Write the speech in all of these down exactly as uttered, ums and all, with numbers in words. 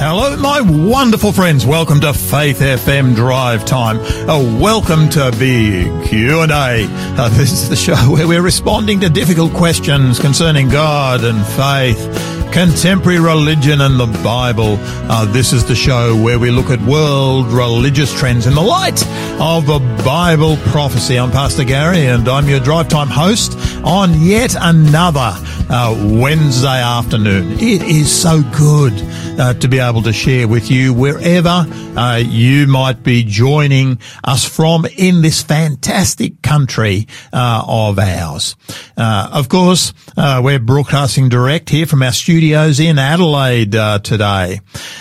Hello, my wonderful friends. Welcome to Faith F M Drive Time. Uh, welcome to Big Q and A. Uh, this is the show where we're responding to difficult questions concerning God and faith, contemporary religion and the Bible. Uh, this is the show where we look at world religious trends in the light of a Bible prophecy. I'm Pastor Gary and I'm your Drive Time host on yet another uh, Wednesday afternoon. It is so good uh, to be able to share with you wherever uh, you might be joining us from in this fantastic country uh, of ours. Uh, of course, uh, we're broadcasting direct here from our studios in Adelaide uh, today.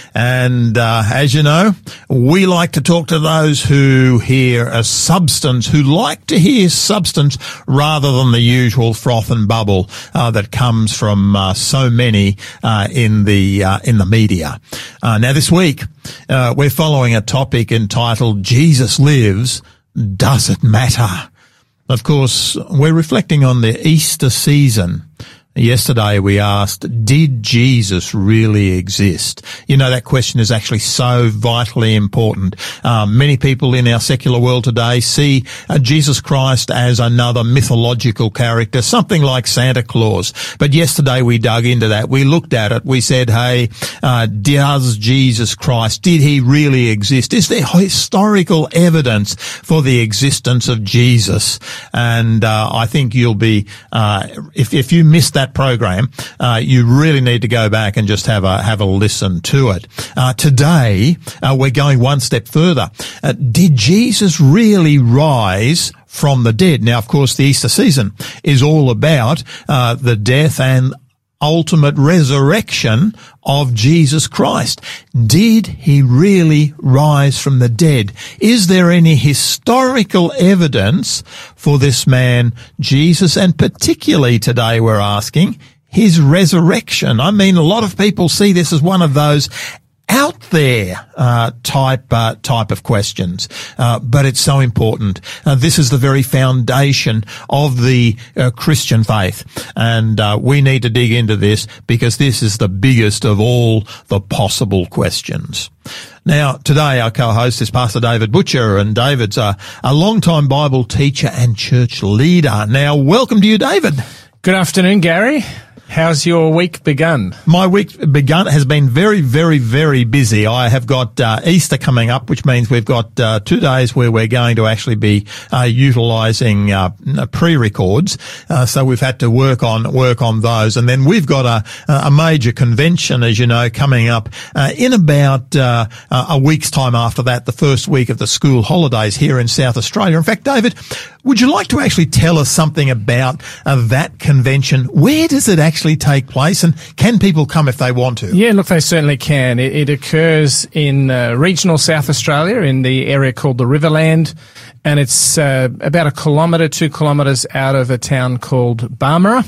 And uh, as you know, we like to talk to those who hear a substance, who like to hear substance rather than the usual froth and bubble uh, that comes from uh, so many uh, in the uh, in the media. Uh, now, this week uh, we're following a topic entitled "Jesus Lives, Does It Matter?" Of course, we're reflecting on the Easter season. Yesterday we asked, did Jesus really exist? You know, that question is actually so vitally important. Um, many people in our secular world today see uh, Jesus Christ as another mythological character, something like Santa Claus. But yesterday we dug into that. We looked at it. We said, hey, uh, does Jesus Christ, did he really exist? Is there historical evidence for the existence of Jesus? And uh, I think you'll be, uh, if, if you missed that that program, uh, you really need to go back and just have a have a listen to it. Uh, today, uh, we're going one step further. Uh, did Jesus really rise from the dead? Now, of course, the Easter season is all about uh, the death and ultimate resurrection of Jesus Christ. Did he really rise from the dead? Is there any historical evidence for this man, Jesus, and particularly today we're asking his resurrection? I mean, a lot of people see this as one of those out there uh, type uh, type of questions, uh, but it's so important. Uh, this is the very foundation of the uh, Christian faith, and uh, we need to dig into this because this is the biggest of all the possible questions. Now, today our co-host is Pastor David Butcher, and David's a, a long-time Bible teacher and church leader. Now, welcome to you, David. Good afternoon, Gary. How's your week begun? My week begun has been very, very, very busy. I have got uh, Easter coming up, which means we've got uh, two days where we're going to actually be uh, utilising uh, pre-records. Uh, so we've had to work on work on those, and then we've got a, a major convention, as you know, coming up uh, in about uh, a week's time after that, the first week of the school holidays here in South Australia. In fact, David, would you like to actually tell us something about uh, that convention? Where does it actually take place, and can people come if they want to? Yeah, look, they certainly can. It, it occurs in uh, regional South Australia in the area called the Riverland, and it's uh, about a kilometre, two kilometres out of a town called Barmera,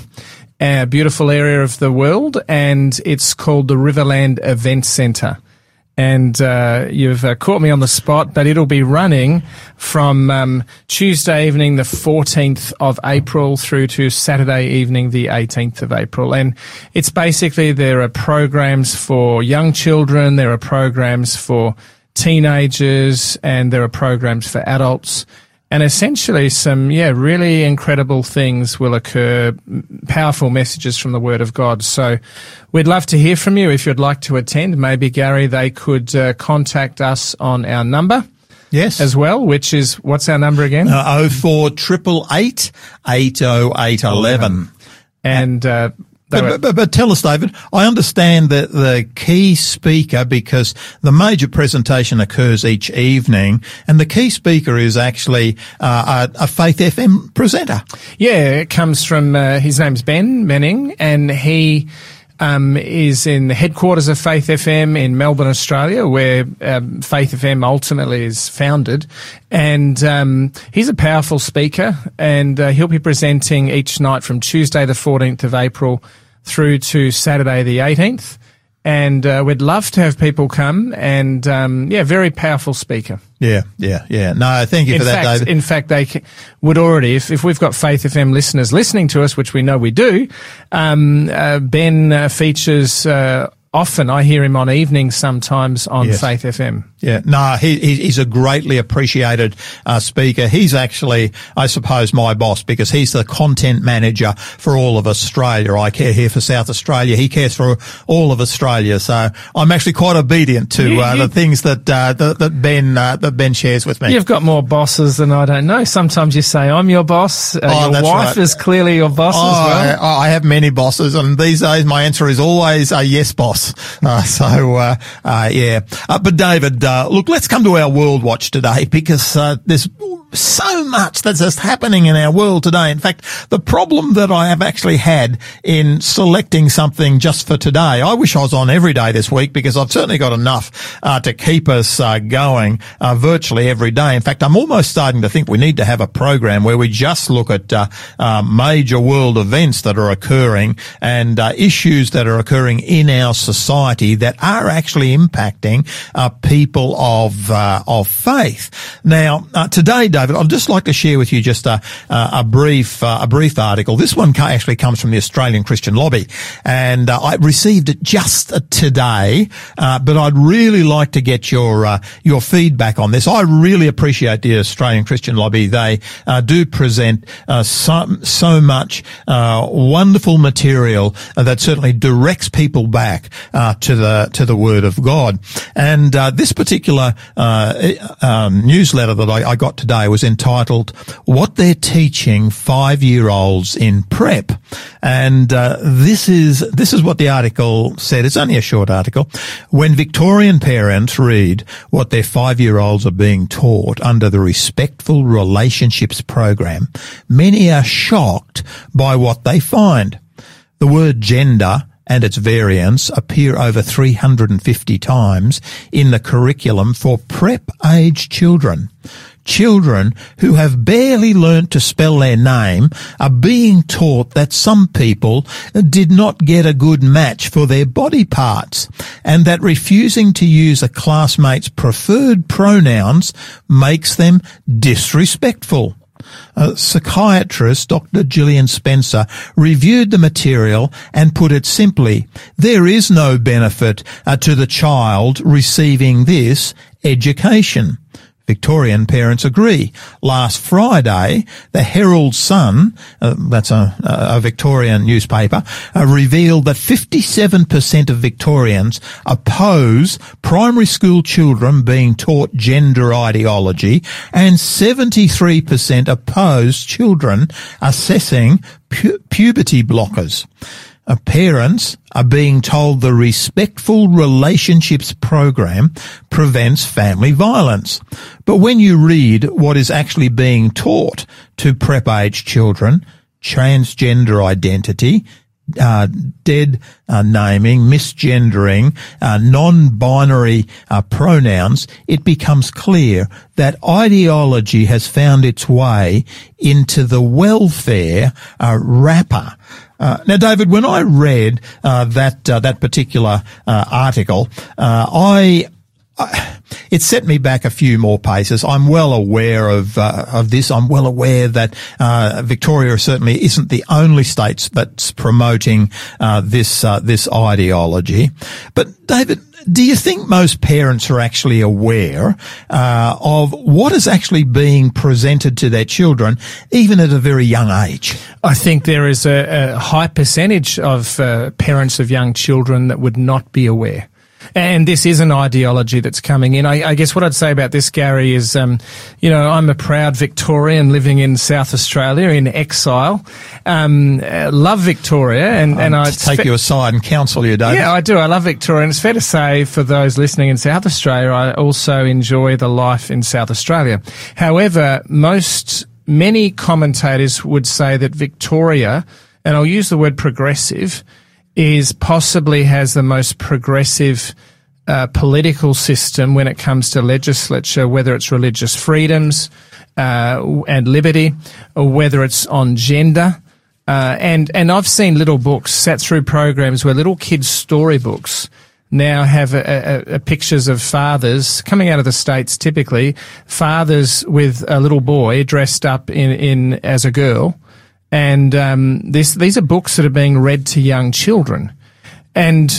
a beautiful area of the world, and it's called the Riverland Event Centre. And uh, you've uh, caught me on the spot, but it'll be running from um, Tuesday evening, the fourteenth of April, through to Saturday evening, the eighteenth of April. And it's basically there are programs for young children, there are programs for teenagers, and there are programs for adults. And essentially some, yeah, really incredible things will occur, powerful messages from the Word of God. So we'd love to hear from you if you'd like to attend. Maybe, Gary, they could uh, contact us on our number. Yes. As well, which is, what's our number again? Uh, oh four eight eight, eight oh eight, eleven. And, uh, But, but, but tell us, David, I understand that the key speaker, because the major presentation occurs each evening, and the key speaker is actually uh, a, a Faith F M presenter. Yeah, it comes from, uh, his name's Ben Menning, and he um, is in the headquarters of Faith F M in Melbourne, Australia, where um, Faith F M ultimately is founded. And um, he's a powerful speaker, and uh, he'll be presenting each night from Tuesday the fourteenth of April through to Saturday the eighteenth. And uh, we'd love to have people come, and um, yeah, very powerful speaker. Yeah, yeah, yeah. No, thank you in for fact, that, David. In fact, they c- would already, if, if we've got Faith F M listeners listening to us, which we know we do, um, uh, Ben uh, features uh, often. I hear him on evenings sometimes on Yes. Faith F M. Yeah, no, he, he- he's a greatly appreciated uh, speaker. He's actually, I suppose, my boss because he's the content manager for all of Australia. I care here for South Australia. He cares for all of Australia. So I'm actually quite obedient to You- uh, you- the things that uh, that, that Ben uh, that Ben shares with me. You've got more bosses than I don't know. Sometimes you say, I'm your boss. Uh, Oh, your that's wife right. is clearly your boss Oh, as well. I, I have many bosses, and these days my answer is always a yes, boss. Uh, so, uh, uh, yeah. Uh, but David, uh, look, let's come to our World Watch today because uh, there's so much that's just happening in our world today. In fact, the problem that I have actually had in selecting something just for today, I wish I was on every day this week because I've certainly got enough uh, to keep us uh, going uh, virtually every day. In fact, I'm almost starting to think we need to have a program where we just look at uh, uh, major world events that are occurring and uh, issues that are occurring in our society that are actually impacting uh, people of uh, of faith. Now, uh, today, David, I'd just like to share with you just a, a brief uh, a brief article. This one ca- actually comes from the Australian Christian Lobby, and uh, I received it just uh, today. Uh, but I'd really like to get your uh, your feedback on this. I really appreciate the Australian Christian Lobby. They uh, do present uh, so so much uh, wonderful material uh, that certainly directs people back uh, to the to the Word of God. And uh, this particular uh, um, newsletter that I, I got today was entitled "What They're Teaching Five-Year-Olds in Prep," and uh, this is this is what the article said. It's only a short article. When Victorian parents read what their five-year-olds are being taught under the Respectful Relationships program, many are shocked by what they find. The word gender and its variants appear over three hundred fifty times in the curriculum for prep-age children. Children who have barely learnt to spell their name are being taught that some people did not get a good match for their body parts and that refusing to use a classmate's preferred pronouns makes them disrespectful. Uh, psychiatrist Doctor Gillian Spencer reviewed the material and put it simply, there is no benefit uh, to the child receiving this education. Victorian parents agree. Last Friday, the Herald Sun, uh, that's a, a Victorian newspaper, uh, revealed that fifty-seven percent of Victorians oppose primary school children being taught gender ideology and seventy-three percent oppose children assessing pu- puberty blockers. Uh, parents are being told the Respectful Relationships program prevents family violence. But when you read what is actually being taught to prep-age children, transgender identity, uh, dead uh, naming, misgendering, uh, non-binary uh, pronouns, it becomes clear that ideology has found its way into the welfare uh, wrapper. Uh, now, David, when I read uh, that uh, that particular uh, article, uh, I, I it set me back a few more paces. I'm well aware of uh, of this. I'm well aware that uh, Victoria certainly isn't the only state that's promoting uh, this uh, this ideology. But, David, do you think most parents are actually aware uh, of what is actually being presented to their children, even at a very young age? I think there is a, a high percentage of uh, parents of young children that would not be aware. And this is an ideology that's coming in. I, I guess what I'd say about this, Gary, is, um, you know, I'm a proud Victorian living in South Australia in exile. Um, uh, love Victoria, and and I take you aside and counsel you, David. Yeah, I do. I love Victoria, and it's fair to say for those listening in South Australia, I also enjoy the life in South Australia. However, most many commentators would say that Victoria, and I'll use the word progressive, is possibly has the most progressive uh, political system when it comes to legislature, whether it's religious freedoms uh, and liberty, or whether it's on gender. Uh, and, and I've seen little books, sat through programs where little kids' storybooks now have a, a, a pictures of fathers coming out of the States, typically fathers with a little boy dressed up in, in as a girl. And um, this, these are books that are being read to young children. And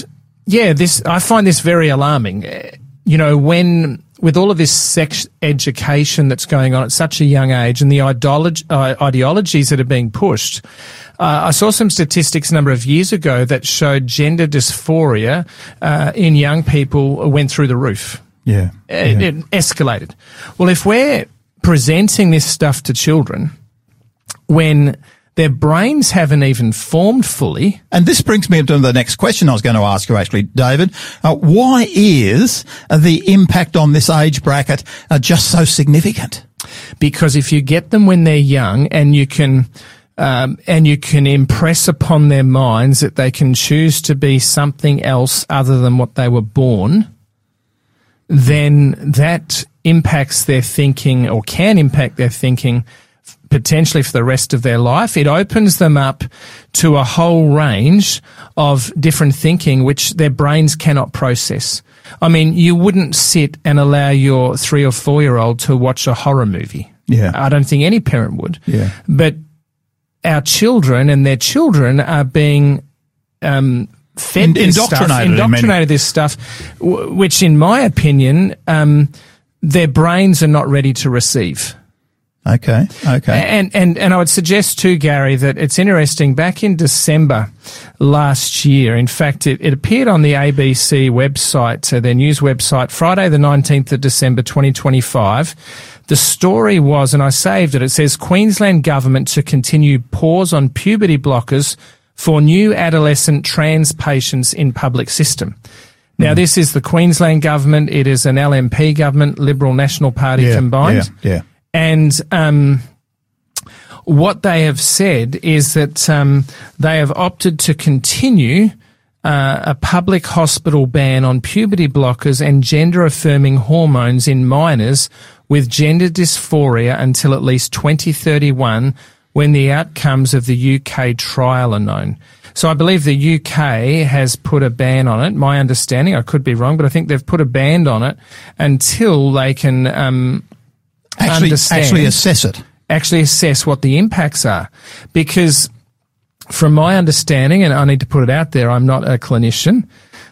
yeah, this I find this very alarming. You know, when with all of this sex education that's going on at such a young age and the ideology, uh, ideologies that are being pushed, uh, I saw some statistics a number of years ago that showed gender dysphoria uh, in young people went through the roof. Yeah, It, yeah. it escalated. Well, if we're presenting this stuff to children when their brains haven't even formed fully. And this brings me to the next question I was going to ask you, actually, David. Uh, why is uh, the impact on this age bracket uh, just so significant? Because if you get them when they're young and you can, um, and you can impress upon their minds that they can choose to be something else other than what they were born, then that impacts their thinking or can impact their thinking potentially for the rest of their life. It opens them up to a whole range of different thinking which their brains cannot process. I mean, you wouldn't sit and allow your three or four year old to watch a horror movie. Yeah. I don't think any parent would. Yeah. But our children and their children are being um, fed In- this indoctrinated, stuff, I mean. indoctrinated this stuff, w- which in my opinion, um, their brains are not ready to receive. Okay, okay. And, and, and I would suggest too, Gary, that it's interesting. Back in December last year, in fact, it, it appeared on the A B C website, uh, their news website, Friday the nineteenth of December twenty twenty-five. The story was, and I saved it, it says, Queensland government to continue pause on puberty blockers for new adolescent trans patients in public system. Now, mm. this is the Queensland government. It is an L N P government, Liberal National Party yeah, combined. Yeah, yeah. And um, what they have said is that um, they have opted to continue uh, a public hospital ban on puberty blockers and gender-affirming hormones in minors with gender dysphoria until at least twenty thirty-one, when the outcomes of the U K trial are known. So I believe the U K has put a ban on it. My understanding, I could be wrong, but I think they've put a ban on it until they can um, Actually, understand, actually assess it. actually assess what the impacts are. Because from my understanding, and I need to put it out there, I'm not a clinician,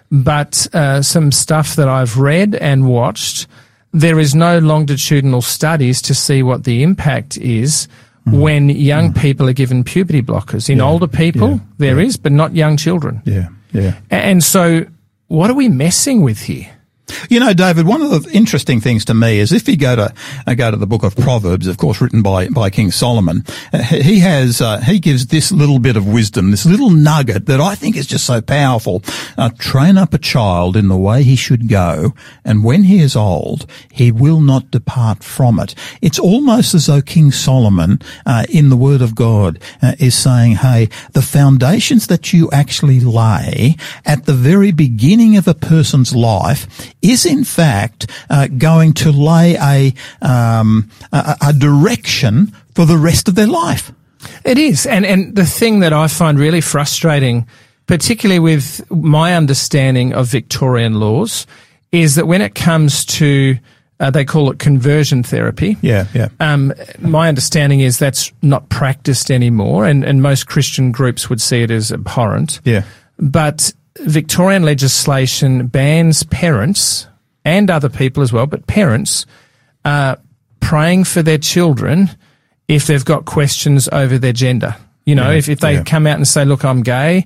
but uh, some stuff that I've read and watched, there is no longitudinal studies to see what the impact is mm. when young mm. people are given puberty blockers. In yeah. older people, yeah. there yeah. is, but not young children. Yeah, yeah. And so what are we messing with here? You know, David, one of the interesting things to me is if you go to uh, go to the book of Proverbs, of course, written by by King Solomon, uh, he has uh, he gives this little bit of wisdom, this little nugget that I think is just so powerful. Uh, Train up a child in the way he should go, and when he is old, he will not depart from it. It's almost as though King Solomon, uh, in the Word of God, uh, is saying, "Hey, the foundations that you actually lay at the very beginning of a person's life is in fact uh, going to lay a, um, a a direction for the rest of their life." It is. And, and the thing that I find really frustrating, particularly with my understanding of Victorian laws, is that when it comes to, uh, they call it conversion therapy. Yeah, yeah. Um, my understanding is that's not practiced anymore, and, and most Christian groups would see it as abhorrent. Yeah. But Victorian legislation bans parents and other people as well, but parents uh, praying for their children if they've got questions over their gender. You know, yeah, if, if they yeah. come out and say, look, I'm gay,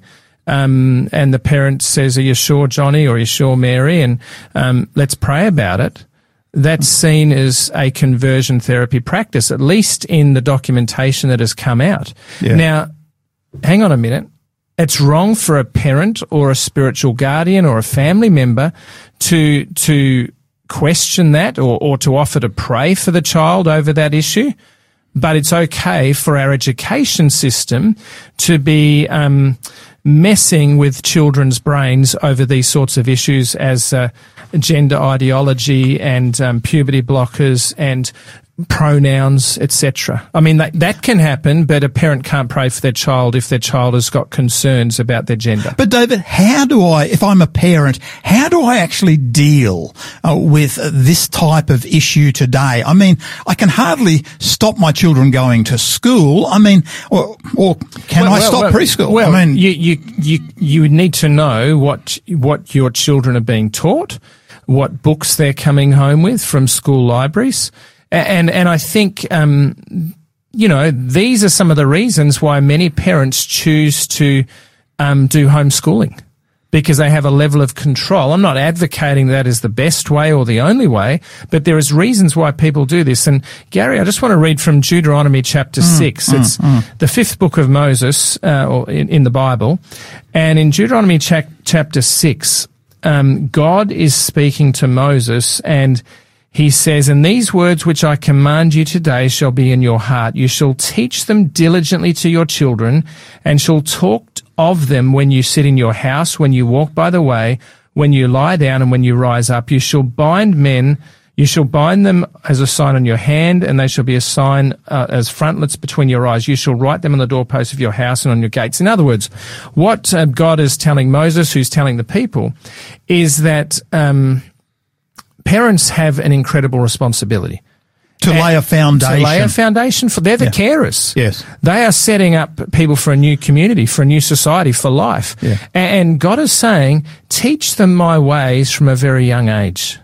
um, and the parent says, are you sure, Johnny, or are you sure, Mary, and um, let's pray about it, that's seen as a conversion therapy practice, at least in the documentation that has come out. Yeah. Now, hang on a minute. It's wrong for a parent or a spiritual guardian or a family member to to question that or, or to offer to pray for the child over that issue. But it's okay for our education system to be um, messing with children's brains over these sorts of issues as uh, gender ideology and um, puberty blockers and pronouns, et cetera. I mean, that, that can happen, but a parent can't pray for their child if their child has got concerns about their gender. But David, how do I, if I'm a parent, how do I actually deal uh, with uh, this type of issue today? I mean, I can hardly stop my children going to school. I mean, or, or can well, I well, stop well, preschool? Well, I mean, you, you, you, you need to know what, what your children are being taught, what books they're coming home with from school libraries. And and I think, um, you know, these are some of the reasons why many parents choose to um, do homeschooling, because they have a level of control. I'm not advocating that is the best way or the only way, but there is reasons why people do this. And Gary, I just want to read from Deuteronomy chapter mm, six. Mm, it's mm. the fifth book of Moses, uh, or in, in the Bible. And in Deuteronomy cha- chapter six, um, God is speaking to Moses, and he says, "And these words which I command you today shall be in your heart. You shall teach them diligently to your children, and shall talk of them when you sit in your house, when you walk by the way, when you lie down, and when you rise up. You shall bind men, you shall bind them as a sign on your hand, and they shall be a sign uh, as frontlets between your eyes. You shall write them on the doorposts of your house and on your gates." In other words, what uh, God is telling Moses, who's telling the people, is that um parents have an incredible responsibility. To and lay a foundation. To lay a foundation for, they're the yeah. carers. Yes. They are setting up people for a new community, for a new society, for life. Yeah. And God is saying, teach them my ways from a very young age.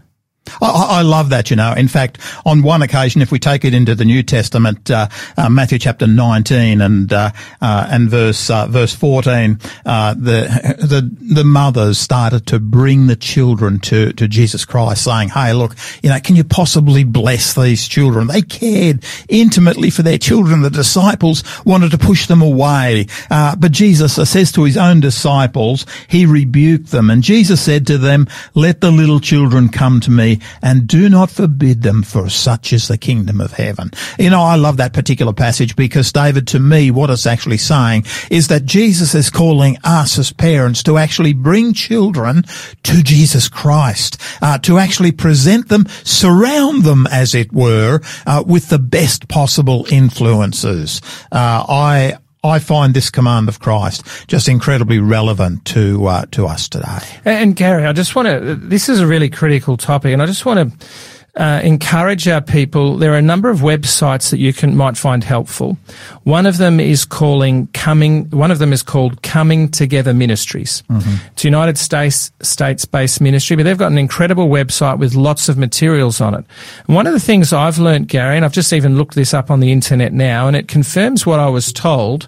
I, I love that, you know. In fact, on one occasion, if we take it into the New Testament, uh, uh Matthew chapter nineteen and uh, uh and verse uh, verse fourteen, uh the the the mothers started to bring the children to to Jesus Christ, saying, "Hey, look, you know, can you possibly bless these children?" They cared intimately for their children. The disciples wanted to push them away, uh but Jesus says to his own disciples, he rebuked them, and Jesus said to them, "Let the little children come to me, and do not forbid them, for such is the kingdom of heaven." You know, I love that particular passage because, David, to me, what it's actually saying is that Jesus is calling us as parents to actually bring children to Jesus Christ, uh, to actually present them, surround them, as it were, uh, with the best possible influences. Uh, I I find this command of Christ just incredibly relevant to uh, to us today. And Gary, I just want to, this is a really critical topic, and I just want to uh, encourage our people. There are a number of websites that you can might find helpful. One of them is calling coming. One of them is called Coming Together Ministries. Mm-hmm. It's a United States States-based ministry, but they've got an incredible website with lots of materials on it. And one of the things I've learnt, Gary, and I've just even looked this up on the internet now, and it confirms what I was told,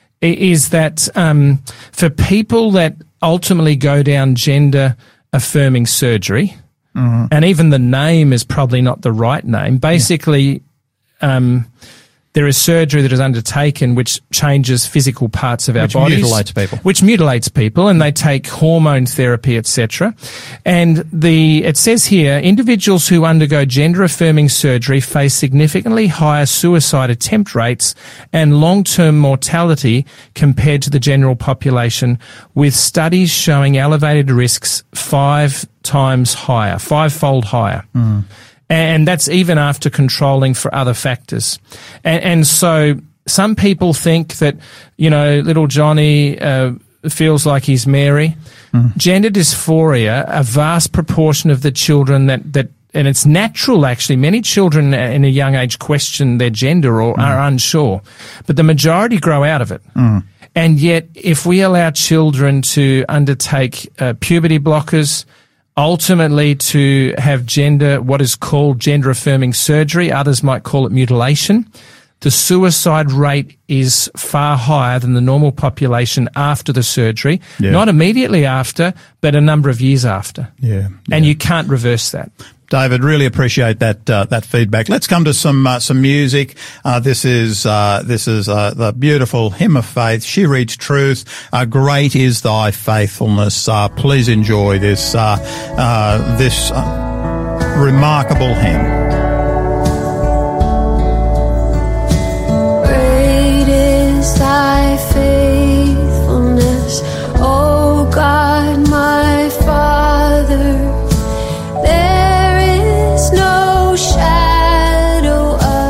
is that um, for people that ultimately go down gender-affirming surgery, mm-hmm. and even the name is probably not the right name, basically yeah. um, there is surgery that is undertaken which changes physical parts of our which bodies. Which mutilates people. Which mutilates people, and they take hormone therapy, et cetera. And the it says here, individuals who undergo gender-affirming surgery face significantly higher suicide attempt rates and long-term mortality compared to the general population, with studies showing elevated risks five times higher, five-fold higher. Mm. And that's even after controlling for other factors. And, and so some people think that, you know, little Johnny uh, feels like he's Mary. Mm. Gender dysphoria, a vast proportion of the children that, that, and it's natural actually, many children in a young age question their gender or mm. are unsure, but the majority grow out of it. Mm. And yet if we allow children to undertake uh, puberty blockers, ultimately to have gender, what is called gender-affirming surgery, others might call it mutilation, the suicide rate is far higher than the normal population after the surgery. Yeah. Not immediately after, but a number of years after. Yeah, yeah. And you can't reverse that. David, really appreciate that uh, that feedback. Let's come to some uh, some music. Uh, this is uh, this is uh, the beautiful Hymn of Faith. She Reads Truth. Uh, great is Thy faithfulness. Uh, please enjoy this uh, uh, this uh, remarkable hymn. Great is Thy faithfulness, O God, my Father. No shadow of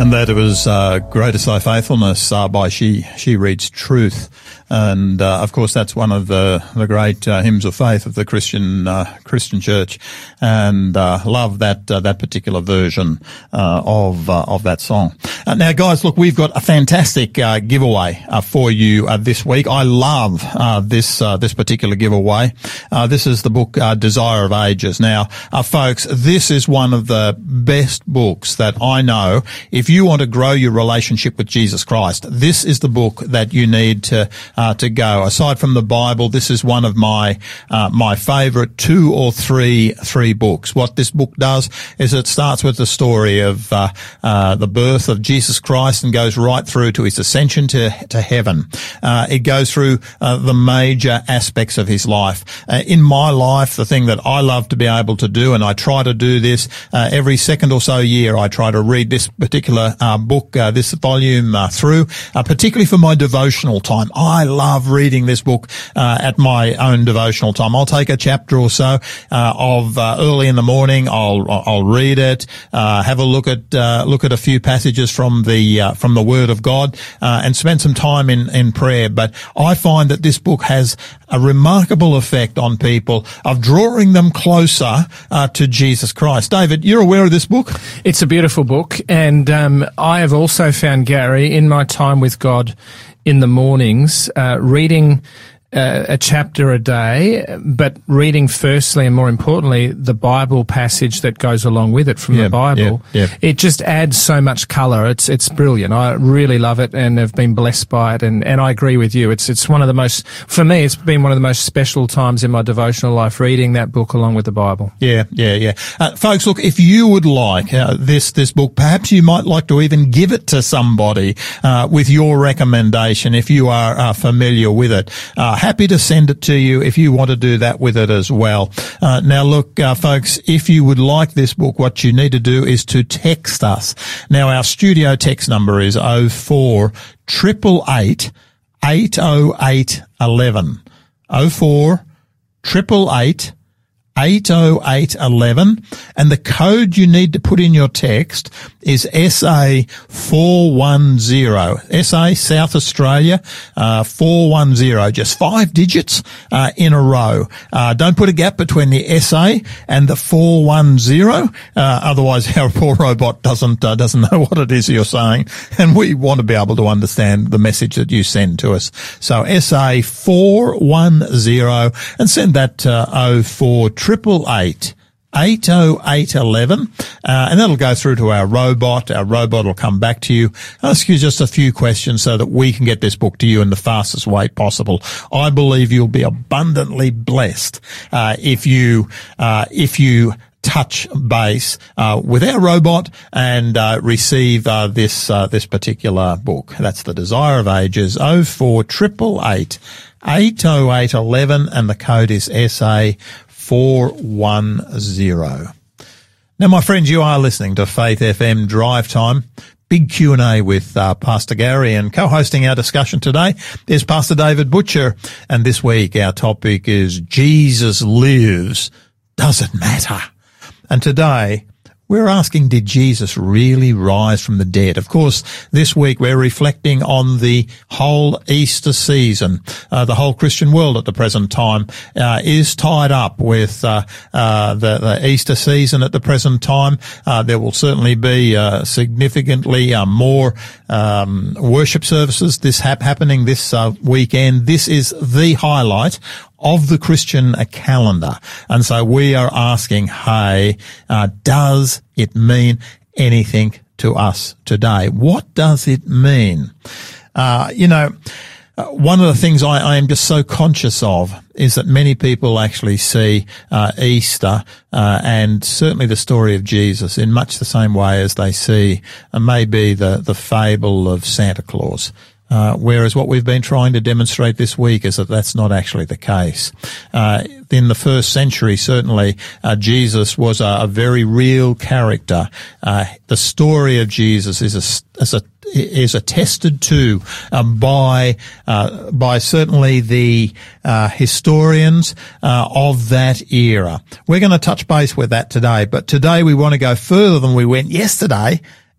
And that it was uh, Great Is Thy Faithfulness uh, by She She Reads Truth. And, uh, of course, that's one of the, the great uh, hymns of faith of the Christian uh, Christian Church. And uh, love that uh, that particular version uh, of uh, of that song. Uh, now, guys, look, we've got a fantastic uh, giveaway uh, for you uh, this week. I love uh, this uh, this particular giveaway. Uh, this is the book uh, Desire of Ages. Now, uh, folks, this is one of the best books that I know. If you want to grow your relationship with Jesus Christ, this is the book that you need to uh, to go. Aside from the Bible, this is one of my uh, my favourite two or three three books. What this book does is it starts with the story of uh, uh, the birth of Jesus Christ and goes right through to his ascension to to heaven. Uh, it goes through uh, the major aspects of his life. Uh, in my life, the thing that I love to be able to do, and I try to do this uh, every second or so year, I try to read this particular uh, book, uh, this volume uh, through, uh, particularly for my devotional time. I love reading this book uh, at my own devotional time. I'll take a chapter or so uh, of uh, early in the morning. I'll I'll read it, uh, have a look at uh, look at a few passages from the uh, from the Word of God, uh, and spend some time in in prayer. But I find that this book has a remarkable effect on people of drawing them closer uh, to Jesus Christ. David, you're aware of this book? It's a beautiful book, and um, I have also found, Gary, in my time with God in the mornings, uh, reading uh, a chapter a day, but reading firstly and more importantly the Bible passage that goes along with it from yeah, the Bible. Yeah, yeah. It just adds so much colour. It's it's brilliant. I really love it and have been blessed by it. And, and I agree with you. It's it's one of the most, for me, it's been one of the most special times in my devotional life, reading that book along with the Bible. Yeah, yeah, yeah. Uh, folks, look, if you would like uh, this this book, perhaps you might like to even give it to somebody uh, with your recommendation if you are uh, familiar with it. Uh, happy to send it to you if you want to do that with it as well. Uh, now, look, uh, folks, if you would like this book, what you need to do is to text us. Now, our studio text number is oh four eight eight eight, eight oh eight eleven. oh four eight eight eight oh eight eleven, and the code you need to put in your text is S A four one zero. S A, South Australia, uh, four one zero. Just five digits, uh, in a row. Uh, don't put a gap between the S A and the four one zero. Uh, otherwise our poor robot doesn't, uh, doesn't know what it is you're saying. And we want to be able to understand the message that you send to us. So S A four one zero, and send that to oh four eight eight eight oh eight eleven, uh, and that'll go through to our robot. Our robot will come back to you, ask you just a few questions so that we can get this book to you in the fastest way possible. I believe you'll be abundantly blessed, uh, if you, uh, if you touch base, uh, with our robot and, uh, receive, uh, this, uh, this particular book. That's The Desire of Ages, oh four eight eight eight oh eight eleven, and the code is S A four one zero. Now, my friends, you are listening to Faith F M Drive Time. Big Q and A with uh, Pastor Gary, and co-hosting our discussion today is Pastor David Butcher. And this week our topic is Jesus Lives. Does it matter? And today we're asking, did Jesus really rise from the dead? Of course, this week we're reflecting on the whole Easter season. Uh, the whole Christian world at the present time uh, is tied up with uh, uh, the, the Easter season at the present time. Uh, there will certainly be uh, significantly uh, more um, worship services this hap- happening this uh, weekend. This is the highlight of the Christian calendar. And so we are asking, hey, uh, does it mean anything to us today? What does it mean? Uh, you know, uh, one of the things I, I am just so conscious of is that many people actually see uh, Easter uh, and certainly the story of Jesus in much the same way as they see uh, maybe the, the fable of Santa Claus. Uh, whereas what we've been trying to demonstrate this week is that that's not actually the case. Uh, in the first century, certainly, uh, Jesus was a, a very real character. Uh, the story of Jesus is a, is a is attested to um, by uh, by certainly the uh, historians uh, of that era. We're going to touch base with that today, but today we want to go further than we went yesterday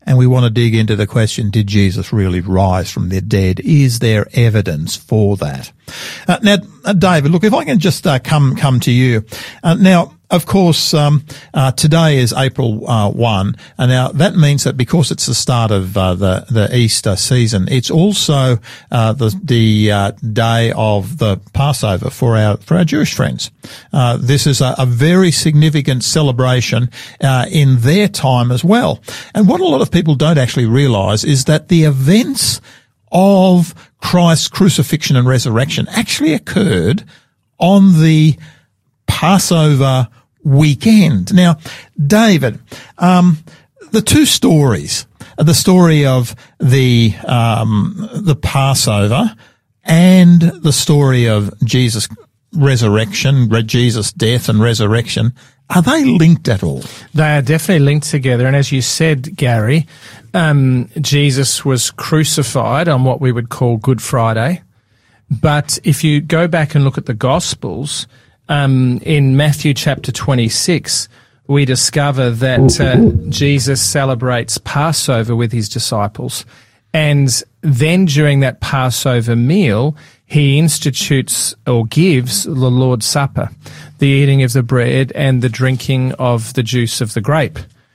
And we want to dig into the question, did Jesus really rise from the dead? Is there evidence for that? Uh, now, uh, David, look, if I can just uh, come come to you. Uh, now, of course, um, uh, today is April uh, first, and now that means that because it's the start of uh, the the Easter season, it's also uh, the the uh, day of the Passover for our for our Jewish friends. Uh, this is a, a very significant celebration uh, in their time as well. And what a lot of people don't actually realise is that the events of Christ's crucifixion and resurrection actually occurred on the Passover weekend. Now, David, um, the two stories, the story of the um, the Passover and the story of Jesus' resurrection, Jesus' death and resurrection, are they linked at all? They are definitely linked together. And as you said, Gary, um, Jesus was crucified on what we would call Good Friday. But if you go back and look at the Gospels, um, in Matthew chapter twenty-six, we discover that uh, Jesus celebrates Passover with his disciples. And then during that Passover meal, he institutes or gives the Lord's Supper, the eating of the bread and the drinking of the juice of the grape.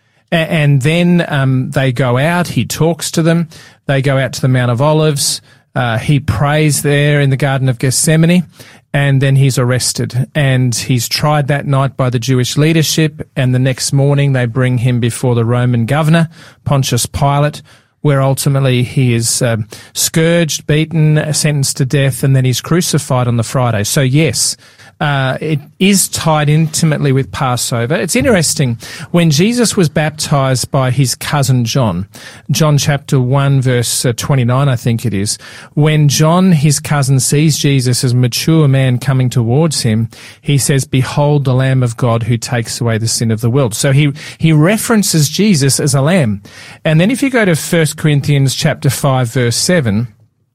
And then um, they go out, he talks to them, they go out to the Mount of Olives, uh, he prays there in the Garden of Gethsemane, and then he's arrested. And he's tried that night by the Jewish leadership, and the next morning they bring him before the Roman governor, Pontius Pilate, where ultimately he is uh, scourged, beaten, sentenced to death, and then he's crucified on the Friday. So yes, uh, it is tied intimately with Passover. It's interesting, when Jesus was baptized by his cousin John, John chapter one verse twenty-nine, I think it is, when John, his cousin, sees Jesus as a mature man coming towards him, he says, "Behold the Lamb of God who takes away the sin of the world." So he, he references Jesus as a lamb. And then if you go to First Corinthians chapter five verse seven,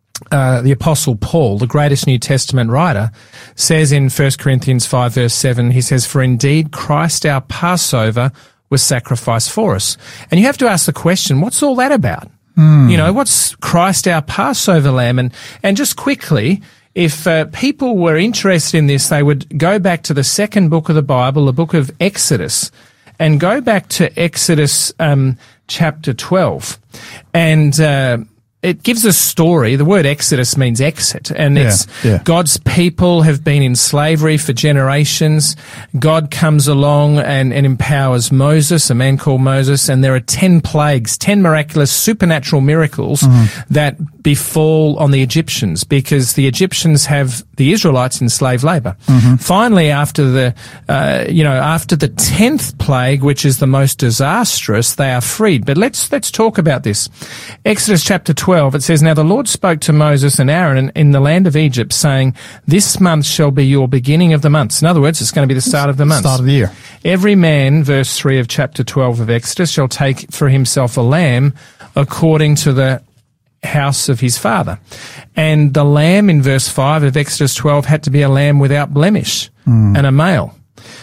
uh, the Apostle Paul, the greatest New Testament writer, says in First Corinthians five verse seven, he says, "For indeed Christ our Passover was sacrificed for us." And you have to ask the question, what's all that about? Mm. You know, what's Christ our Passover lamb? And, and just quickly, if uh, people were interested in this, they would go back to the second book of the Bible, the book of Exodus, and go back to Exodus um, chapter twelve. And uh, it gives a story. The word Exodus means exit, and yeah, it's yeah. God's people have been in slavery for generations. God comes along and, and empowers Moses, a man called Moses, and there are ten plagues, ten miraculous supernatural miracles mm-hmm. that befall on the Egyptians, because the Egyptians have the Israelites in slave labor. Mm-hmm. Finally, after the, uh, you know, after the tenth plague, which is the most disastrous, they are freed. But let's, let's talk about this. Exodus chapter twelve, it says, "Now the Lord spoke to Moses and Aaron in, in the land of Egypt, saying, This month shall be your beginning of the months." In other words, it's going to be the start of the month. Start of the year. "Every man," verse three of chapter twelve of Exodus, "shall take for himself a lamb according to the house of his father." And the lamb in verse five of Exodus twelve had to be a lamb without blemish mm. and a male.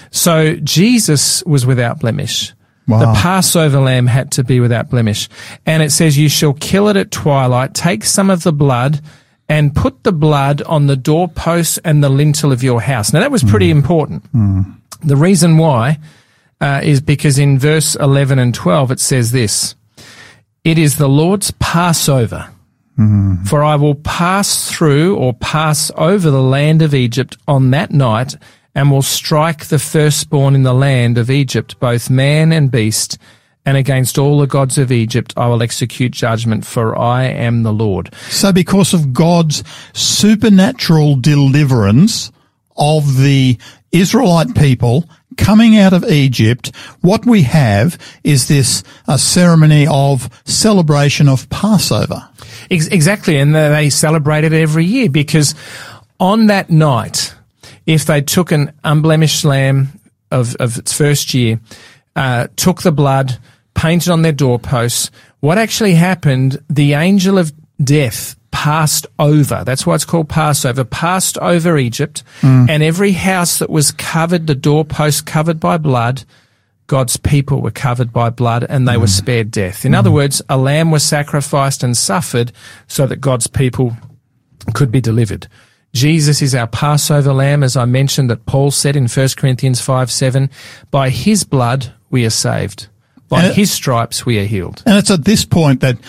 So Jesus was without blemish. Wow. The Passover lamb had to be without blemish. And it says, "You shall kill it at twilight, take some of the blood and put the blood on the doorpost and the lintel of your house." Now that was pretty mm. important. Mm. The reason why uh, is because in verse eleven and twelve it says this, "It is the Lord's Passover, mm. for I will pass through or pass over the land of Egypt on that night, and will strike the firstborn in the land of Egypt, both man and beast, and against all the gods of Egypt I will execute judgment, for I am the Lord." So because of God's supernatural deliverance of the Israelite people coming out of Egypt, what we have is this a ceremony of celebration of Passover. Ex- exactly, and they celebrate it every year, because on that night, if they took an unblemished lamb of, of its first year, uh, took the blood, painted on their doorposts, what actually happened, the angel of death passed over. That's why it's called Passover, passed over Egypt, mm. and every house that was covered, the doorpost covered by blood, God's people were covered by blood and they mm. were spared death. In mm. other words, a lamb was sacrificed and suffered so that God's people could be delivered. Jesus is our Passover lamb, as I mentioned, that Paul said in First Corinthians five seven, by his blood we are saved. By and his stripes we are healed. And it's at this point that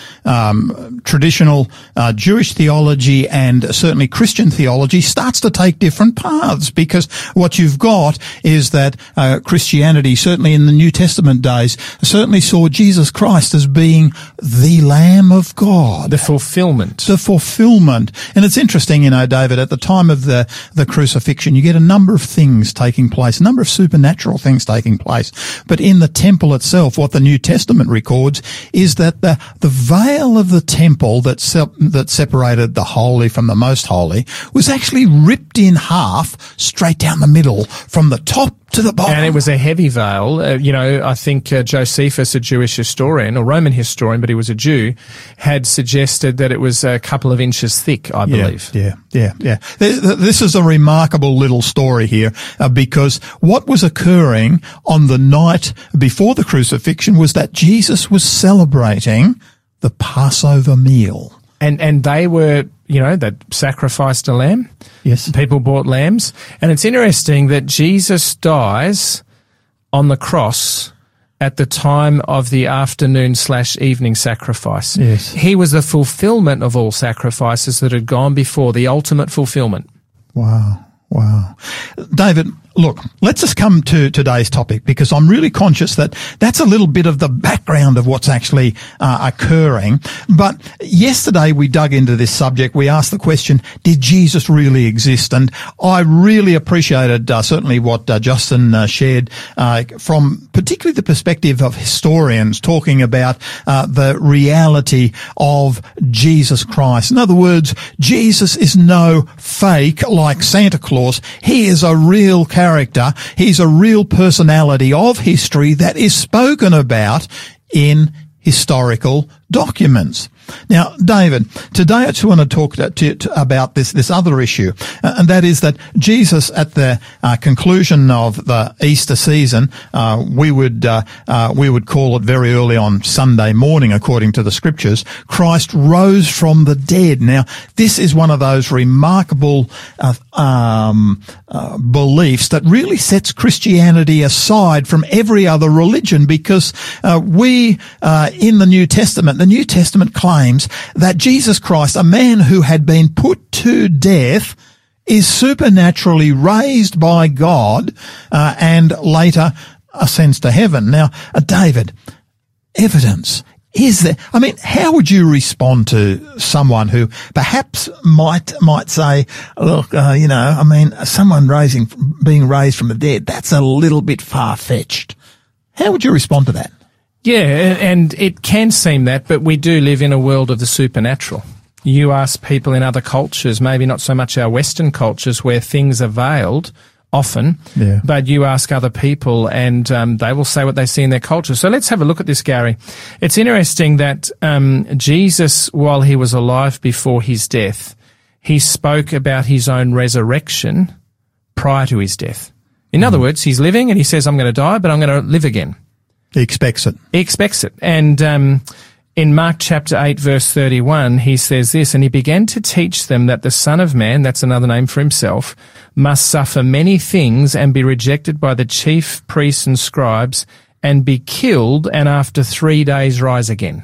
um, traditional uh, Jewish theology and certainly Christian theology starts to take different paths, because what you've got is that uh, Christianity, certainly in the New Testament days, certainly saw Jesus Christ as being the Lamb of God. The fulfillment. The fulfillment. And it's interesting, you know, David, at the time of the, the crucifixion, you get a number of things taking place, a number of supernatural things taking place. But in the temple itself, what the New Testament records is that the, the veil of the temple that se- that separated the holy from the most holy was actually ripped in half straight down the middle from the top to the bottom. And it was a heavy veil. Uh, you know, I think uh, Josephus, a Jewish historian, or Roman historian, but he was a Jew, had suggested that it was a couple of inches thick, I believe. Yeah, yeah, yeah. yeah. This is a remarkable little story here, uh, because what was occurring on the night before the crucifixion was that Jesus was celebrating the Passover meal. And and they were, you know, that sacrificed a lamb. Yes. People bought lambs. And it's interesting that Jesus dies on the cross at the time of the afternoon slash evening sacrifice. Yes. He was the fulfillment of all sacrifices that had gone before, the ultimate fulfillment. Wow. Wow. David, look, let's just come to today's topic, because I'm really conscious that that's a little bit of the background of what's actually uh, occurring. But yesterday we dug into this subject. We asked the question, did Jesus really exist? And I really appreciated uh, certainly what uh, Justin uh, shared uh, from particularly the perspective of historians talking about uh, the reality of Jesus Christ. In other words, Jesus is no fake like Santa Claus. He is a real character. He's a real personality of history that is spoken about in historical documents. Now, David, today I just want to talk to, to, to, about this, this other issue, uh, and that is that Jesus, at the uh, conclusion of the Easter season, uh, we would, uh, uh, we would call it very early on Sunday morning, according to the scriptures, Christ rose from the dead. Now, this is one of those remarkable, uh, um, uh, beliefs that really sets Christianity aside from every other religion, because, uh, we, uh, in the New Testament, the New Testament claims that Jesus Christ, a man who had been put to death, is supernaturally raised by God uh, and later ascends to heaven. Now, uh, David, evidence. Is there, I mean, how would you respond to someone who perhaps might, might say, look, uh, you know, I mean, someone raising, being raised from the dead, that's a little bit far-fetched. How would you respond to that? Yeah, and it can seem that, but we do live in a world of the supernatural. You ask people in other cultures, maybe not so much our Western cultures, where things are veiled often, yeah. but you ask other people and um, they will say what they see in their culture. So let's have a look at this, Gary. It's interesting that um, Jesus, while he was alive before his death, he spoke about his own resurrection prior to his death. In mm. other words, he's living and he says, I'm going to die, but I'm going to live again. He expects it. He expects it. And um, in Mark chapter eight, verse thirty-one, he says this, and he began to teach them that the Son of Man, that's another name for himself, must suffer many things and be rejected by the chief priests and scribes and be killed and after three days rise again.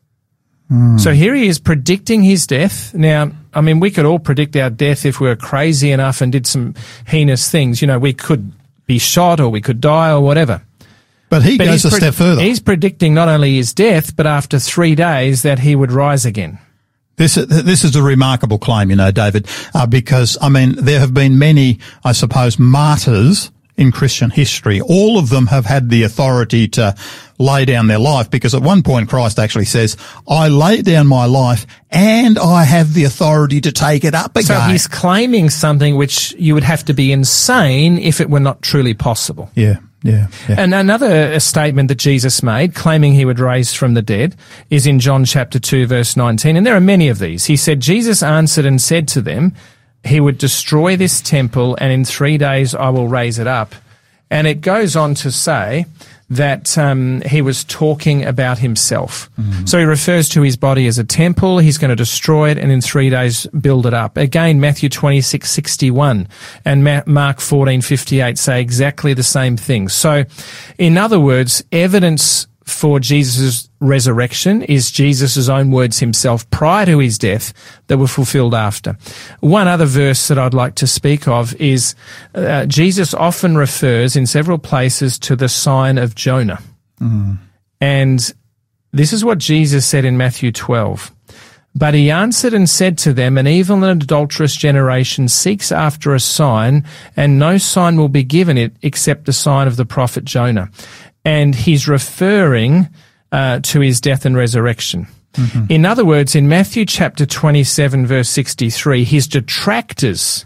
Mm. So here he is predicting his death. Now, I mean, we could all predict our death if we were crazy enough and did some heinous things. You know, we could be shot or we could die or whatever. But he but goes a pre- step further. He's predicting not only his death, but after three days that he would rise again. This this is a remarkable claim, you know, David, uh, because, I mean, there have been many, I suppose, martyrs in Christian history. All of them have had the authority to lay down their life, because at one point Christ actually says, I lay down my life and I have the authority to take it up again. So he's claiming something which you would have to be insane if it were not truly possible. Yeah. Yeah, yeah. And another statement that Jesus made, claiming he would rise from the dead, is in John chapter two, verse nineteen. And there are many of these. He said, Jesus answered and said to them, he would destroy this temple and in three days I will raise it up. And it goes on to say that um, he was talking about himself. Mm. So he refers to his body as a temple. He's going to destroy it and in three days build it up. Again, Matthew twenty-six sixty-one and Ma- Mark fourteen fifty-eight say exactly the same thing. So, in other words, evidence for Jesus' resurrection is Jesus' own words himself prior to his death that were fulfilled after. One other verse that I'd like to speak of is uh, Jesus often refers in several places to the sign of Jonah. Mm. And this is what Jesus said in Matthew twelve. But he answered and said to them, an evil and adulterous generation seeks after a sign, and no sign will be given it except the sign of the prophet Jonah. And he's referring uh, to his death and resurrection. Mm-hmm. In other words, in Matthew chapter twenty-seven, verse sixty-three, his detractors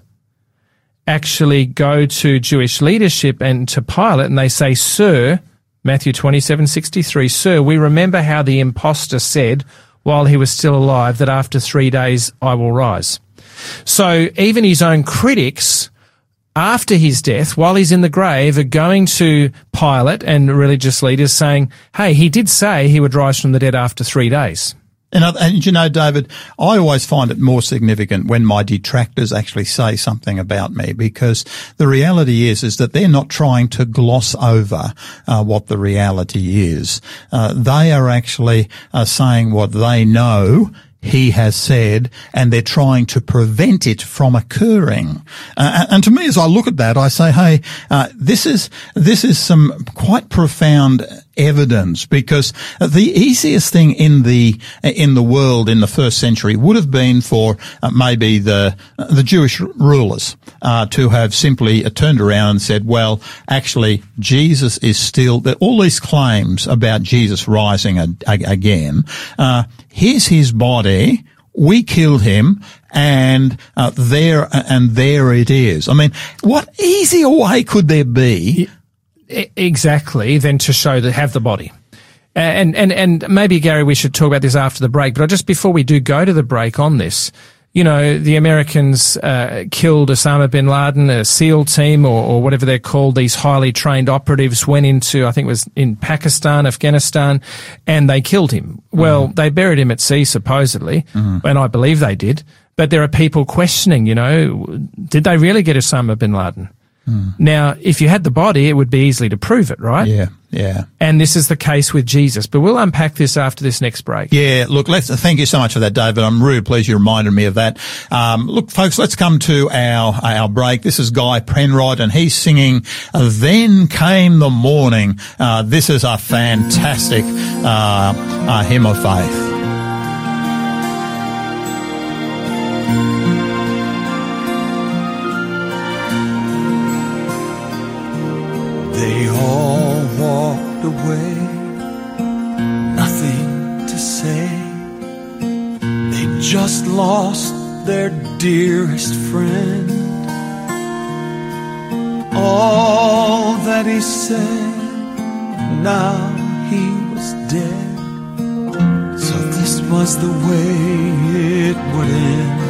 actually go to Jewish leadership and to Pilate, and they say, Sir, Matthew twenty-seven sixty-three, Sir, we remember how the impostor said while he was still alive that after three days I will rise. So even his own critics, after his death, while he's in the grave, are going to Pilate and religious leaders saying, hey, he did say he would rise from the dead after three days. And, and you know, David, I always find it more significant when my detractors actually say something about me, because the reality is, is that they're not trying to gloss over uh, what the reality is. Uh, they are actually uh, saying what they know he has said, and they're trying to prevent it from occurring. Uh, and to me, as I look at that, I say, hey, uh, this is, this is some quite profound evidence, because the easiest thing in the, in the world in the first century would have been for uh, maybe the, the Jewish rulers, uh, to have simply uh, turned around and said, well, actually, Jesus is still, that all these claims about Jesus rising a, a, again, uh, here's his body, we killed him, and uh, there and there it is. I mean, what easier way could there be? Exactly, than to show that have the body. And and and maybe, Gary, we should talk about this after the break. But just before we do go to the break on this, you know, the Americans uh, killed Osama bin Laden, a SEAL team or, or whatever they're called. These highly trained operatives went into, I think it was in Pakistan, Afghanistan, and they killed him. Well, mm-hmm. they buried him at sea, supposedly, mm-hmm. and I believe they did. But there are people questioning, you know, did they really get Osama bin Laden? Mm. Now, if you had the body, it would be easily to prove it, right? Yeah, yeah. And this is the case with Jesus. But we'll unpack this after this next break. Yeah, look, let's, thank you so much for that, David. I'm really pleased you reminded me of that. Um, look, folks, let's come to our, our break. This is Guy Penrod, and he's singing Then Came the Morning. Uh, this is a fantastic, uh, uh hymn of faith. They all walked away, nothing to say. They just lost their dearest friend. All that he said, now he was dead. So this was the way it would end.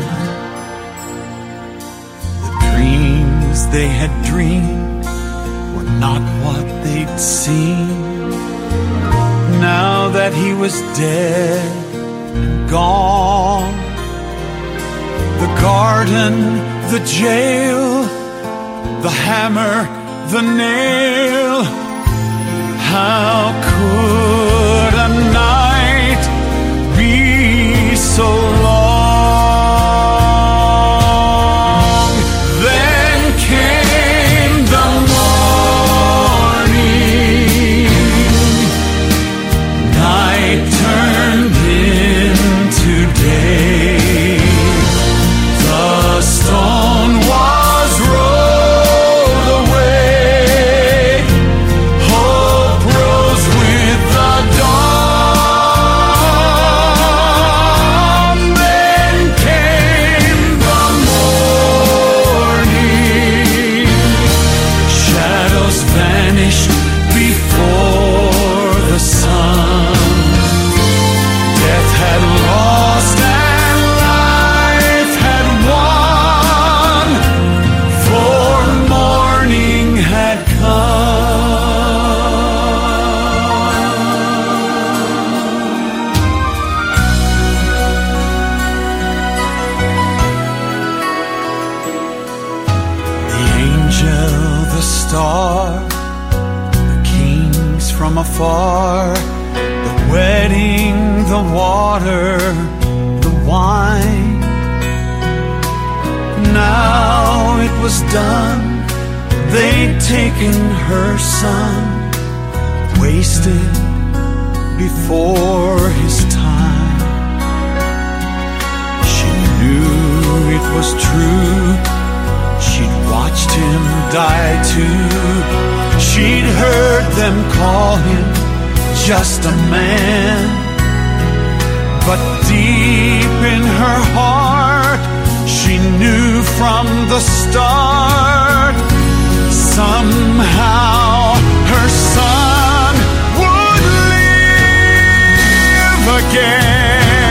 The dreams they had dreamed not what they'd seen. Now that he was dead and gone, the garden, the jail, the hammer, the nail, how could a night be so long? Then came the turned into day. The stone was rolled away. Hope rose with the saw the kings from afar, the wedding, the water, the wine. Now it was done, they'd taken her son, wasted before his time. She knew it was true, she'd watched him die too. She'd heard them call him just a man, but deep in her heart she knew from the start, somehow her son would live again.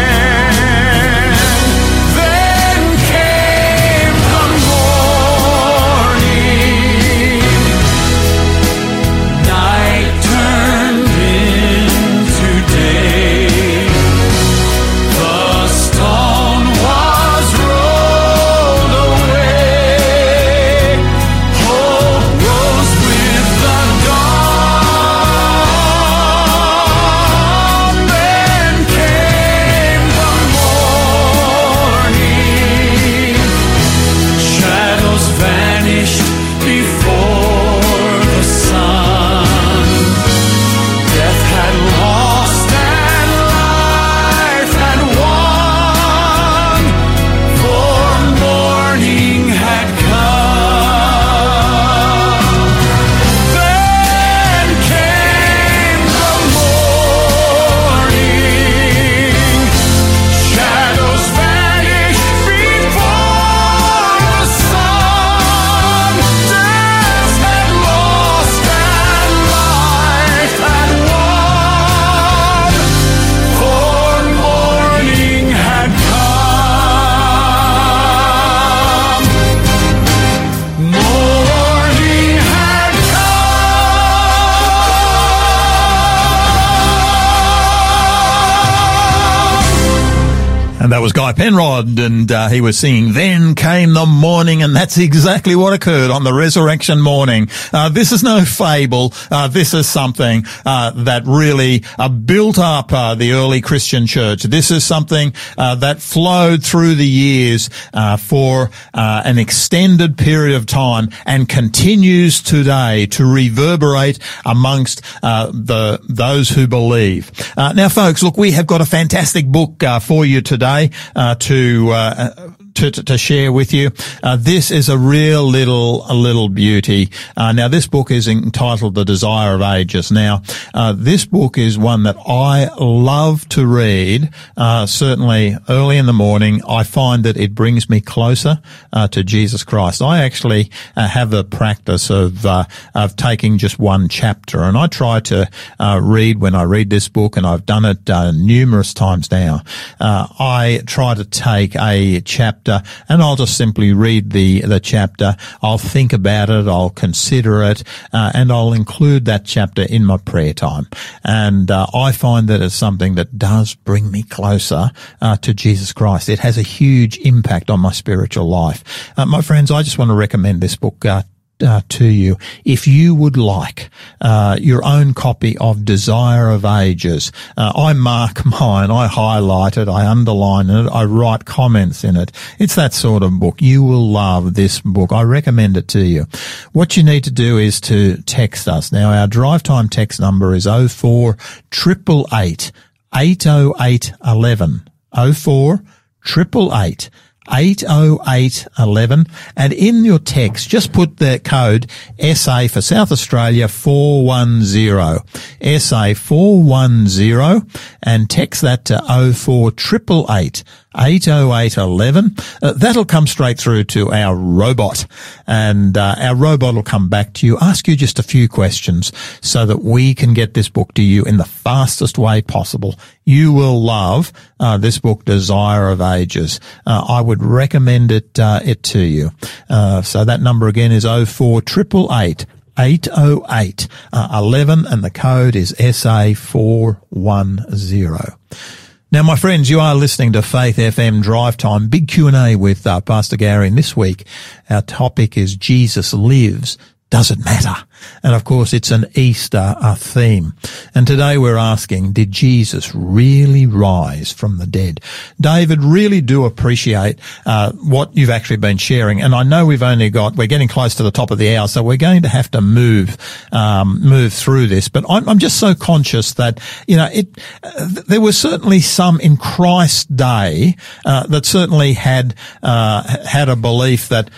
And that was Guy Penrod, and uh, he was singing Then Came the Morning, and that's exactly what occurred on the resurrection morning. Uh, this is no fable. Uh, this is something uh, that really uh, built up uh, the early Christian church. This is something uh, that flowed through the years uh, for uh, an extended period of time and continues today to reverberate amongst uh, the those who believe. Uh, now, folks, look, we have got a fantastic book uh, for you today. Uh, to, uh, to, to, to share with you. Uh, this is a real little, a little beauty. Uh, now this book is entitled The Desire of Ages. Now, uh, this book is one that I love to read, uh, certainly early in the morning. I find that it brings me closer, uh, to Jesus Christ. I actually uh, have a practice of, uh, of taking just one chapter, and I try to, uh, read when I read this book, and I've done it, uh, numerous times now. Uh, I try to take a chapter and I'll just simply read the, the chapter. I'll think about it. I'll consider it, uh, and I'll include that chapter in my prayer time. And, uh, I find that it's something that does bring me closer, uh, to Jesus Christ. It has a huge impact on my spiritual life. Uh, my friends, I just want to recommend this book, uh, Uh, to you. If you would like uh, your own copy of Desire of Ages, uh, I mark mine, I highlight it, I underline it, I write comments in it. It's that sort of book. You will love this book. I recommend it to you. What you need to do is to text us. Now, our drive time text number is oh four eight eight eight, eight oh eight eleven. oh four eight eight eight, eight oh eight eleven, and in your text just put the code S A for South Australia four one zero, S A four one zero, and text that to oh four eight eight eight, eight oh eight eleven. Uh, that'll come straight through to our robot, and uh, our robot will come back to you, ask you just a few questions so that we can get this book to you in the fastest way possible. You will love uh, this book, Desire of Ages. Uh, I would recommend it uh, it to you. Uh, so that number again is oh four eight eight eight, eight oh eight eleven, and the code is S A four one zero. Now, my friends, you are listening to Faith F M Drive Time, big Q and A with uh, Pastor Gary. And this week, our topic is Jesus Lives. Does it matter? And of course, it's an Easter uh, theme. And today we're asking, did Jesus really rise from the dead? David, really do appreciate uh, what you've actually been sharing. And I know we've only got, we're getting close to the top of the hour, so we're going to have to move, um, move through this. But I'm, I'm just so conscious that, you know, it, uh, there were certainly some in Christ's day, uh, that certainly had, uh, had a belief that,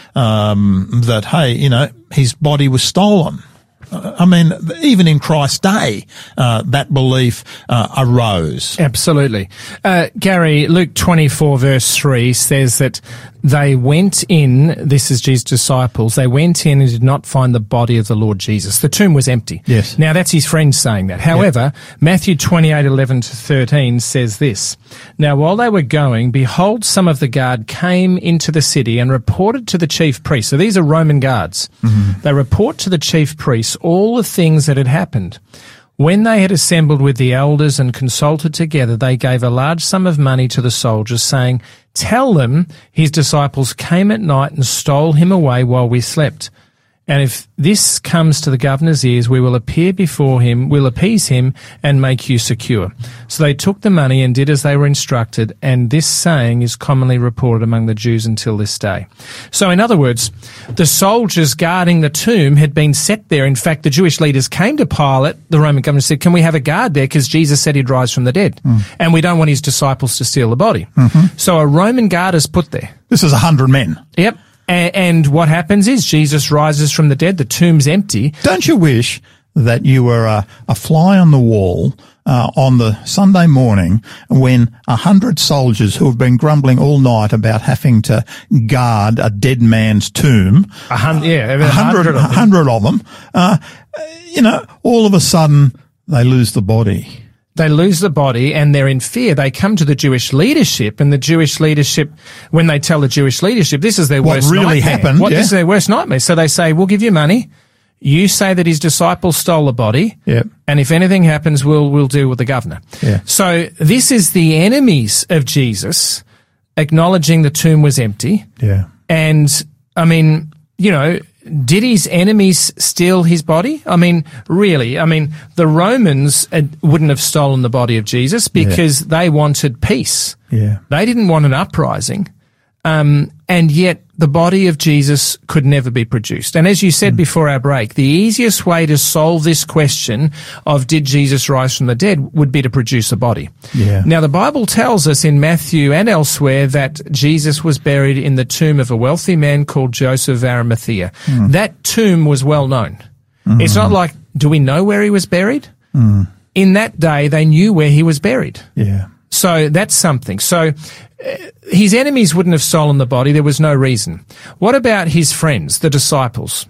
um, that, hey, you know, his body was stolen. I mean, even in Christ's day, uh, that belief uh, arose. Absolutely. Uh, Gary, Luke twenty-four verse three says that they went in, this is Jesus' disciples, they went in and did not find the body of the Lord Jesus. The tomb was empty. Yes. Now that's his friends saying that. However, yep. Matthew twenty-eight eleven to thirteen says this. Now while they were going, behold, some of the guard came into the city and reported to the chief priests. So these are Roman guards. Mm-hmm. They report to the chief priests all the things that had happened. When they had assembled with the elders and consulted together, they gave a large sum of money to the soldiers, saying, tell them his disciples came at night and stole him away while we slept. And if this comes to the governor's ears, we will appear before him, we'll appease him, and make you secure. So they took the money and did as they were instructed, and this saying is commonly reported among the Jews until this day. So in other words, the soldiers guarding the tomb had been set there. In fact, the Jewish leaders came to Pilate, the Roman governor, said, can we have a guard there? Because Jesus said he'd rise from the dead. Mm. And we don't want his disciples to steal the body. Mm-hmm. So a Roman guard is put there. This is a hundred men. Yep. And what happens is Jesus rises from the dead. The tomb's empty. Don't you wish that you were a, a fly on the wall uh, on the Sunday morning when a hundred soldiers who have been grumbling all night about having to guard a dead man's tomb, a hundred, yeah, a hundred, a hundred of them, uh, you know, all of a sudden they lose the body. They lose the body and they're in fear. They come to the Jewish leadership, and the Jewish leadership, when they tell the Jewish leadership, this is their what worst really nightmare. happened, what yeah. This is their worst nightmare. So they say, we'll give you money. You say that his disciples stole the body. Yep. And if anything happens, we'll, we'll deal with the governor. Yeah. So this is the enemies of Jesus acknowledging the tomb was empty. Yeah. And I mean, you know, did his enemies steal his body? I mean, really, I mean, the Romans wouldn't have stolen the body of Jesus because yeah. they wanted peace. Yeah. They didn't want an uprising. Um, and yet the body of Jesus could never be produced. And as you said mm. before our break, the easiest way to solve this question of did Jesus rise from the dead would be to produce a body. Yeah. Now, the Bible tells us in Matthew and elsewhere that Jesus was buried in the tomb of a wealthy man called Joseph of Arimathea. Mm. That tomb was well known. Mm. It's not like, do we know where he was buried? Mm. In that day, they knew where he was buried. Yeah. So that's something. So uh, his enemies wouldn't have stolen the body. There was no reason. What about his friends, the disciples?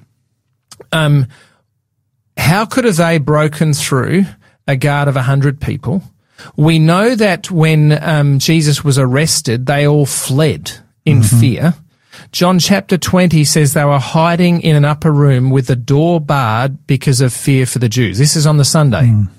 Um, how could have they broken through a guard of a hundred people? We know that when um, Jesus was arrested, they all fled in mm-hmm. fear. John chapter twenty says they were hiding in an upper room with the door barred because of fear for the Jews. This is on the Sunday. Mm.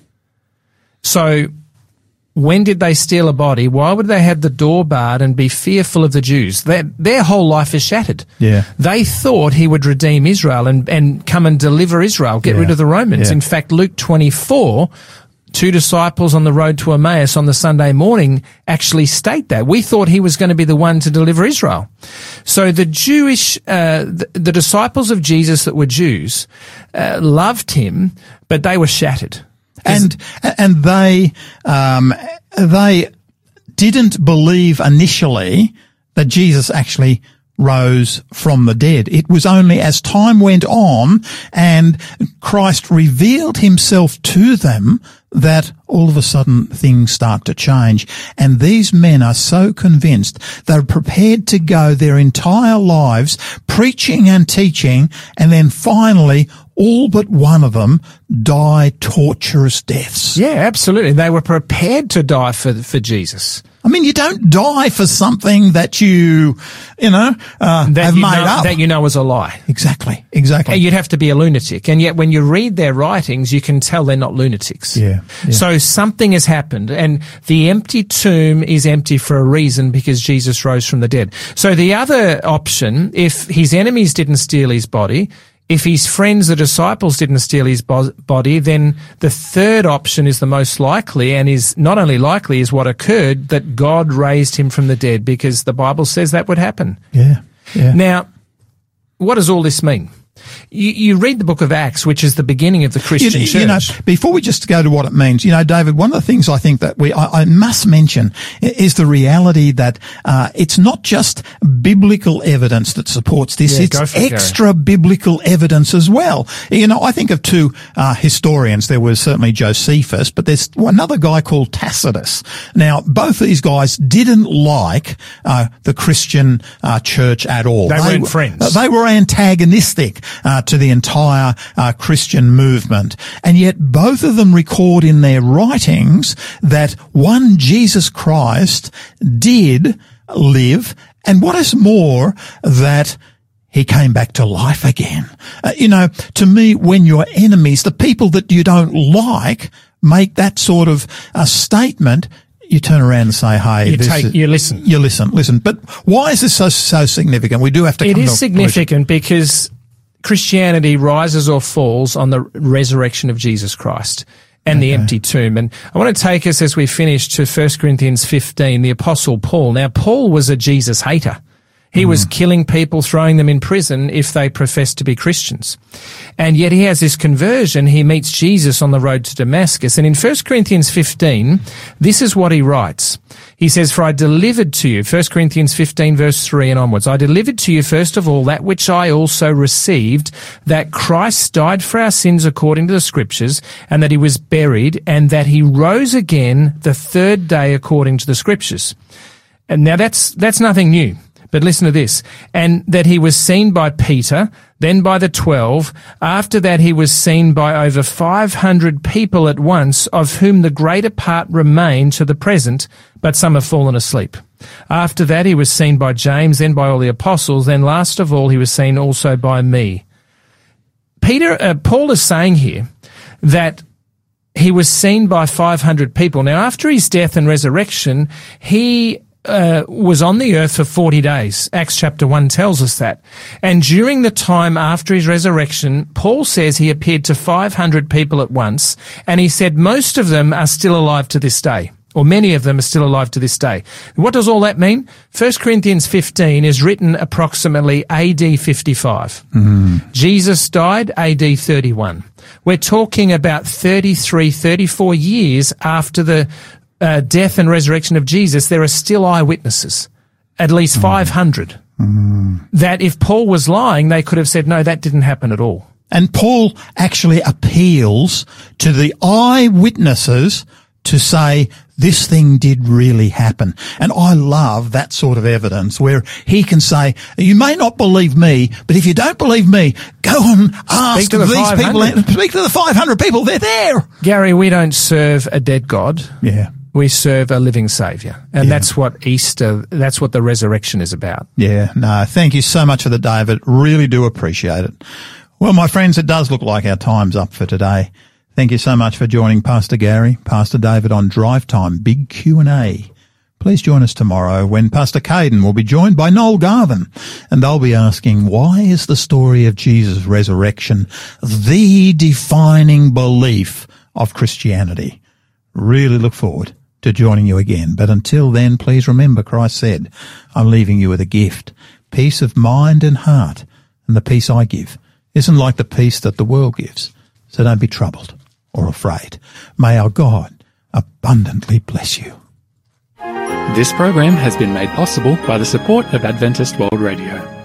So when did they steal a body? Why would they have the door barred and be fearful of the Jews? Their, their whole life is shattered. Yeah. They thought he would redeem Israel and, and come and deliver Israel, get yeah. rid of the Romans. Yeah. In fact, Luke twenty-four, two disciples on the road to Emmaus on the Sunday morning actually state that. We thought he was going to be the one to deliver Israel. So the Jewish, uh, the, the disciples of Jesus that were Jews, uh, loved him, but they were shattered. And and they um, they didn't believe initially that Jesus actually rose from the dead. It was only as time went on and Christ revealed himself to them that all of a sudden things start to change. And these men are so convinced they're prepared to go their entire lives preaching and teaching, and then finally all but one of them die torturous deaths. Yeah, absolutely. They were prepared to die for for Jesus. I mean, you don't die for something that you, you know, uh, that have you made know, up. That you know is a lie. Exactly, exactly. And you'd have to be a lunatic. And yet when you read their writings, you can tell they're not lunatics. Yeah, yeah. So something has happened. And the empty tomb is empty for a reason, because Jesus rose from the dead. So the other option, if his enemies didn't steal his body, If his friends, the disciples, didn't steal his bo- body, then the third option is the most likely, and is not only likely, is what occurred, that God raised him from the dead, because the Bible says that would happen. Yeah, yeah. Now, what does all this mean? You, you read the book of Acts, which is the beginning of the Christian you, church. You know, before we just go to what it means, you know, David, one of the things I think that we, I, I must mention is the reality that, uh, it's not just biblical evidence that supports this, Yeah, it's go for it, extra biblical evidence as well. You know, I think of two, uh, historians. There was certainly Josephus, but there's another guy called Tacitus. Now, both these guys didn't like, uh, the Christian, uh, church at all. They, they weren't were, friends. Uh, they were antagonistic. Uh, to the entire uh, Christian movement. And yet both of them record in their writings that one Jesus Christ did live, and what is more, that he came back to life again. Uh, you know, to me, when your enemies, the people that you don't like, make that sort of a statement, you turn around and say, hey, You this take- is, you listen. You listen, listen. But why is this so, so significant? We do have to It come to is a significant because Christianity rises or falls on the resurrection of Jesus Christ and the empty tomb. And I want to take us, as we finish, to First Corinthians fifteen, the Apostle Paul. Now, Paul was a Jesus hater. He was killing people, throwing them in prison if they professed to be Christians. And yet he has this conversion. He meets Jesus on the road to Damascus. And in First Corinthians fifteen, this is what he writes. He says, for I delivered to you, First Corinthians fifteen verse three and onwards, I delivered to you first of all that which I also received, that Christ died for our sins according to the Scriptures, and that he was buried, and that he rose again the third day according to the Scriptures. And now that's, that's nothing new. But listen to this. And that he was seen by Peter, then by the twelve. After that he was seen by over five hundred people at once, of whom the greater part remain to the present, but some have fallen asleep. After that he was seen by James, then by all the apostles, then last of all he was seen also by me. Peter, uh, Paul is saying here that he was seen by five hundred people. Now, after his death and resurrection, he Uh, was on the earth for forty days. Acts chapter one tells us that. And during the time after his resurrection, Paul says he appeared to five hundred people at once, and he said most of them are still alive to this day, or many of them are still alive to this day. What does all that mean? First Corinthians fifteen is written approximately A D fifty-five. Mm. Jesus died A D thirty-one. We're talking about thirty-three, thirty-four years after the Uh, death and resurrection of Jesus. There are still eyewitnesses, at least five hundred, mm. that if Paul was lying, they could have said, no, that didn't happen at all. And Paul actually appeals to the eyewitnesses to say this thing did really happen. And I love that sort of evidence where he can say, you may not believe me, but if you don't believe me, go and ask Speak to the these people. five hundred. Speak to the five hundred people. They're there. Gary, we don't serve a dead God. Yeah. We serve a living Saviour. And Yeah. that's what Easter, that's what the resurrection is about. Yeah, no, thank you so much for that, David. Really do appreciate it. Well, my friends, it does look like our time's up for today. Thank you so much for joining Pastor Gary, Pastor David on Drive Time, Big Q and A. Please join us tomorrow when Pastor Caden will be joined by Noel Garvin, and they'll be asking, why is the story of Jesus' resurrection the defining belief of Christianity? Really look forward to joining you again. But until then, please remember Christ said, I'm leaving you with a gift, peace of mind and heart, and the peace I give isn't like the peace that the world gives. So don't be troubled or afraid. May our God abundantly bless you. This program has been made possible by the support of Adventist World Radio.